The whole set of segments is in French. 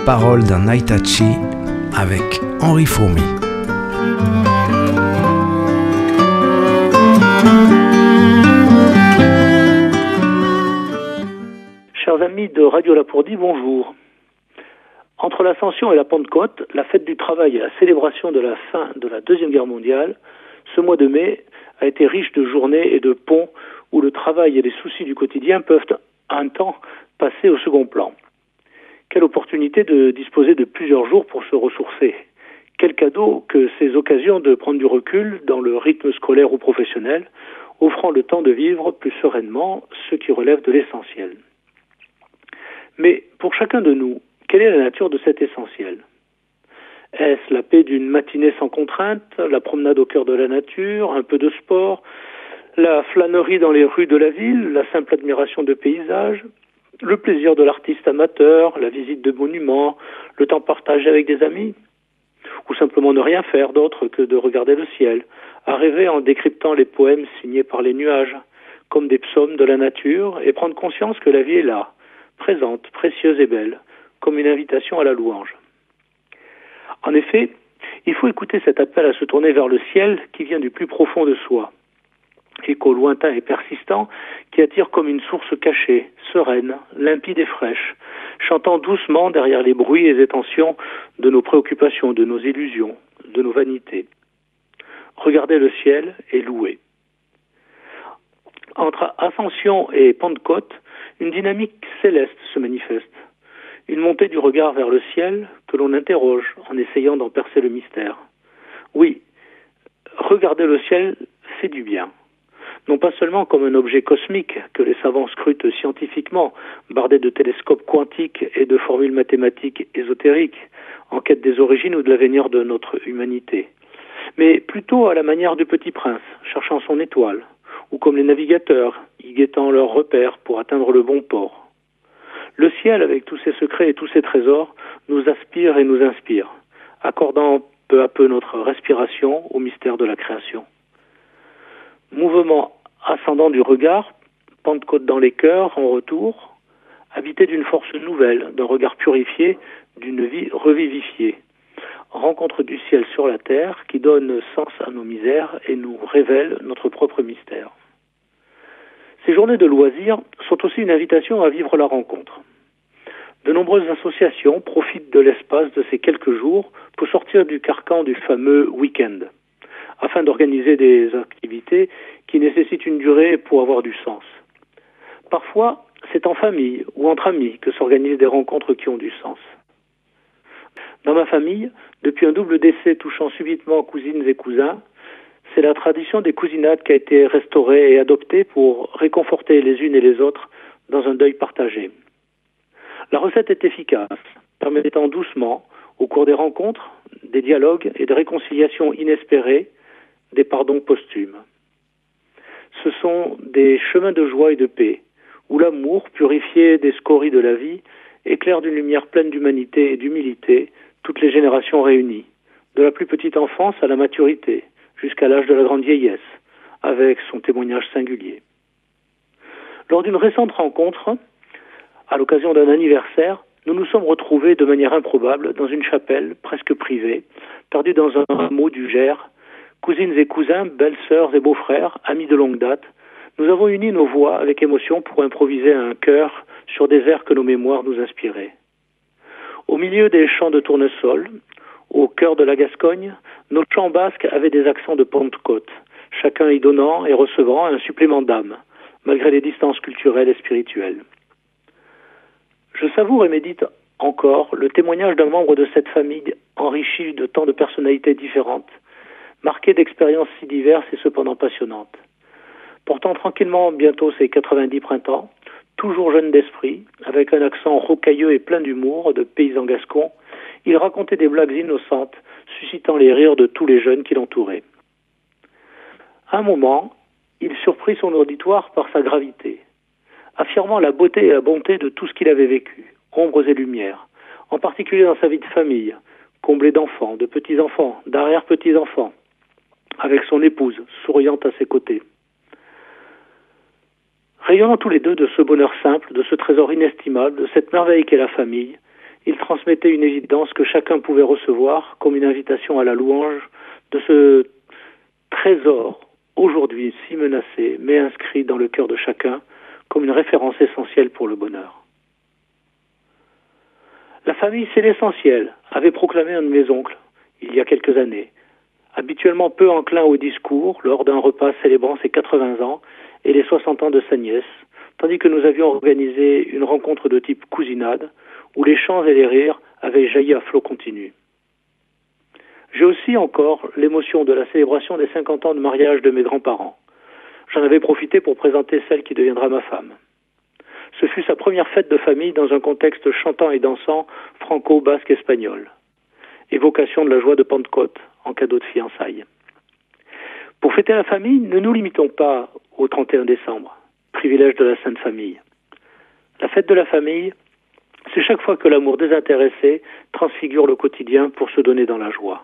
Paroles d'un Aitachi avec Henri Fourmy. Chers amis de Radio Lapourdie, bonjour. Entre l'Ascension et la Pentecôte, la fête du travail et la célébration de la fin de la Deuxième Guerre mondiale, ce mois de mai a été riche de journées et de ponts où le travail et les soucis du quotidien peuvent un temps passer au second plan. Quelle opportunité de disposer de plusieurs jours pour se ressourcer. Quel cadeau que ces occasions de prendre du recul dans le rythme scolaire ou professionnel, offrant le temps de vivre plus sereinement ce qui relève de l'essentiel. Mais pour chacun de nous, quelle est la nature de cet essentiel ? Est-ce la paix d'une matinée sans contrainte, la promenade au cœur de la nature, un peu de sport, la flânerie dans les rues de la ville, la simple admiration de paysages, le plaisir de l'artiste amateur, la visite de monuments, le temps partagé avec des amis, ou simplement ne rien faire d'autre que de regarder le ciel, à rêver en décryptant les poèmes signés par les nuages, comme des psaumes de la nature, et prendre conscience que la vie est là, présente, précieuse et belle, comme une invitation à la louange. En effet, il faut écouter cet appel à se tourner vers le ciel qui vient du plus profond de soi. Écho lointain et persistant qui attire comme une source cachée, sereine, limpide et fraîche, chantant doucement derrière les bruits et les tensions de nos préoccupations, de nos illusions, de nos vanités. Regardez le ciel et louez. Entre Ascension et Pentecôte, une dynamique céleste se manifeste. Une montée du regard vers le ciel que l'on interroge en essayant d'en percer le mystère. Oui, regarder le ciel fait du bien. Non pas seulement comme un objet cosmique que les savants scrutent scientifiquement, bardé de télescopes quantiques et de formules mathématiques ésotériques, en quête des origines ou de l'avenir de notre humanité, mais plutôt à la manière du Petit Prince, cherchant son étoile, ou comme les navigateurs, y guettant leurs repères pour atteindre le bon port. Le ciel, avec tous ses secrets et tous ses trésors, nous aspire et nous inspire, accordant peu à peu notre respiration au mystère de la création. Mouvement ascendant du regard, Pentecôte dans les cœurs en retour, habité d'une force nouvelle, d'un regard purifié, d'une vie revivifiée. Rencontre du ciel sur la terre qui donne sens à nos misères et nous révèle notre propre mystère. Ces journées de loisirs sont aussi une invitation à vivre la rencontre. De nombreuses associations profitent de l'espace de ces quelques jours pour sortir du carcan du fameux week-end, afin d'organiser des activités qui nécessitent une durée pour avoir du sens. Parfois, c'est en famille ou entre amis que s'organisent des rencontres qui ont du sens. Dans ma famille, depuis un double décès touchant subitement cousines et cousins, c'est la tradition des cousinades qui a été restaurée et adoptée pour réconforter les unes et les autres dans un deuil partagé. La recette est efficace, permettant doucement, au cours des rencontres, des dialogues et des réconciliations inespérées, des pardons posthumes. Ce sont des chemins de joie et de paix, où l'amour, purifié des scories de la vie, éclaire d'une lumière pleine d'humanité et d'humilité toutes les générations réunies, de la plus petite enfance à la maturité, jusqu'à l'âge de la grande vieillesse, avec son témoignage singulier. Lors d'une récente rencontre, à l'occasion d'un anniversaire, nous nous sommes retrouvés de manière improbable dans une chapelle presque privée, perdue dans un hameau du Gers. Cousines et cousins, belles-sœurs et beaux-frères, amis de longue date, nous avons uni nos voix avec émotion pour improviser un chœur sur des airs que nos mémoires nous inspiraient. Au milieu des chants de tournesol, au cœur de la Gascogne, nos chants basques avaient des accents de Pentecôte, chacun y donnant et recevant un supplément d'âme, malgré les distances culturelles et spirituelles. Je savoure et médite encore le témoignage d'un membre de cette famille enrichi de tant de personnalités différentes, marqué d'expériences si diverses et cependant passionnantes. Portant tranquillement bientôt ses 90 printemps, toujours jeune d'esprit, avec un accent rocailleux et plein d'humour de paysan gascon, il racontait des blagues innocentes, suscitant les rires de tous les jeunes qui l'entouraient. À un moment, il surprit son auditoire par sa gravité, affirmant la beauté et la bonté de tout ce qu'il avait vécu, ombres et lumières, en particulier dans sa vie de famille, comblée d'enfants, de petits-enfants, d'arrière-petits-enfants, avec son épouse, souriante à ses côtés. Rayonnant tous les deux de ce bonheur simple, de ce trésor inestimable, de cette merveille qu'est la famille, Il transmettait une évidence que chacun pouvait recevoir comme une invitation à la louange de ce trésor, aujourd'hui si menacé, mais inscrit dans le cœur de chacun comme une référence essentielle pour le bonheur. La famille, c'est l'essentiel, avait proclamé un de mes oncles, il y a quelques années. Habituellement peu enclin au discours, lors d'un repas célébrant ses 80 ans et les 60 ans de sa nièce, tandis que nous avions organisé une rencontre de type cousinade, où les chants et les rires avaient jailli à flot continu. J'ai aussi encore l'émotion de la célébration des 50 ans de mariage de mes grands-parents. J'en avais profité pour présenter celle qui deviendra ma femme. Ce fut sa première fête de famille dans un contexte chantant et dansant franco-basque-espagnol. Évocation de la joie de Pentecôte en cadeau de fiançailles. Pour fêter la famille, ne nous limitons pas au 31 décembre, privilège de la Sainte Famille. La fête de la famille, c'est chaque fois que l'amour désintéressé transfigure le quotidien pour se donner dans la joie.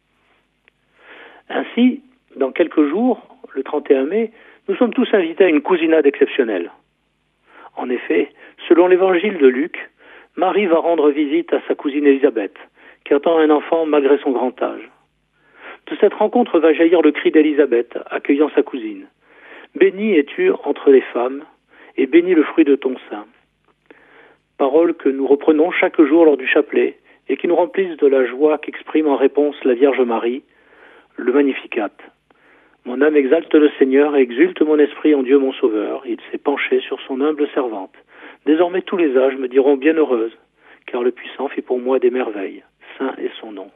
Ainsi, dans quelques jours, le 31 mai, nous sommes tous invités à une cousinade exceptionnelle. En effet, selon l'évangile de Luc, Marie va rendre visite à sa cousine Élisabeth, qui attend un enfant malgré son grand âge. De cette rencontre va jaillir le cri d'Élisabeth, accueillant sa cousine. « Bénie es-tu entre les femmes, et béni le fruit de ton sein. » Paroles que nous reprenons chaque jour lors du chapelet, et qui nous remplissent de la joie qu'exprime en réponse la Vierge Marie, le Magnificat. Mon âme exalte le Seigneur et exulte mon esprit en Dieu mon Sauveur. Il s'est penché sur son humble servante. Désormais tous les âges me diront bienheureuse, car le Puissant fit pour moi des merveilles. Saint est son nom.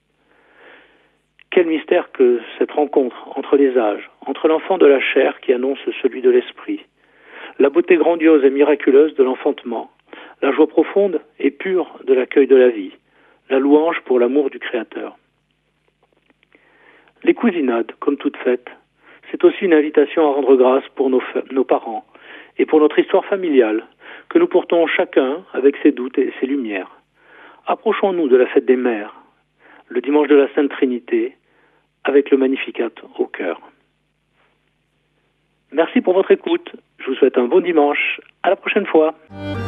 Quel mystère que cette rencontre entre les âges, entre l'enfant de la chair qui annonce celui de l'esprit, la beauté grandiose et miraculeuse de l'enfantement, la joie profonde et pure de l'accueil de la vie, la louange pour l'amour du Créateur. Les cousinades, comme toute fête, c'est aussi une invitation à rendre grâce pour nos parents et pour notre histoire familiale, que nous portons chacun avec ses doutes et ses lumières. Approchons-nous de la fête des mères, le dimanche de la Sainte Trinité, avec le Magnificat au cœur. Merci pour votre écoute. Je vous souhaite un bon dimanche. À la prochaine fois.